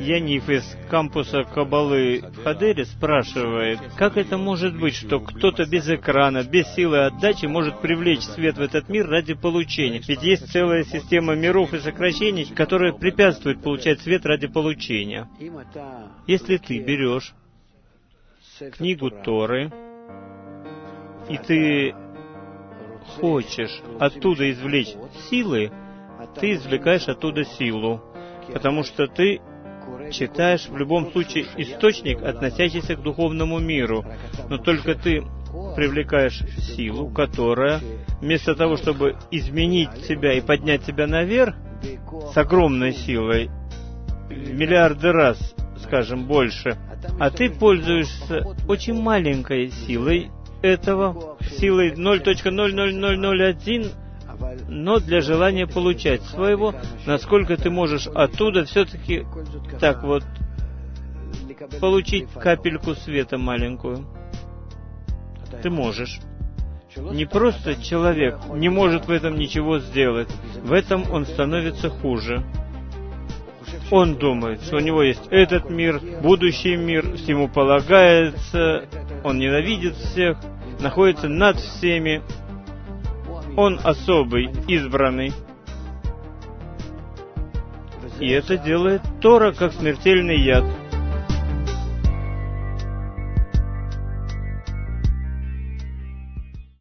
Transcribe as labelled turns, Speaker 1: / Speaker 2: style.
Speaker 1: Яниф из кампуса Каббалы в Хадере спрашивает, как это может быть, что кто-то без экрана, без силы отдачи может привлечь свет в этот мир ради получения? Ведь есть целая система миров и сокращений, которая препятствует получать свет ради получения. Если ты берешь книгу Торы, и ты хочешь оттуда извлечь силы, ты извлекаешь оттуда силу, потому что ты читаешь в любом случае источник, относящийся к духовному миру, но только ты привлекаешь силу, которая, вместо того, чтобы изменить себя и поднять себя наверх с огромной силой, в миллиарды раз, скажем, больше, а ты пользуешься очень маленькой силой этого, силой 0.00001, но для желания получать своего, насколько ты можешь оттуда все-таки так вот получить капельку света маленькую. Ты можешь. Не просто человек не может в этом ничего сделать. В этом он становится хуже. Он думает, что у него есть этот мир, будущий мир, всему полагается, он ненавидит всех, находится над всеми. Он особый, избранный. И это делает Тора как смертельный яд.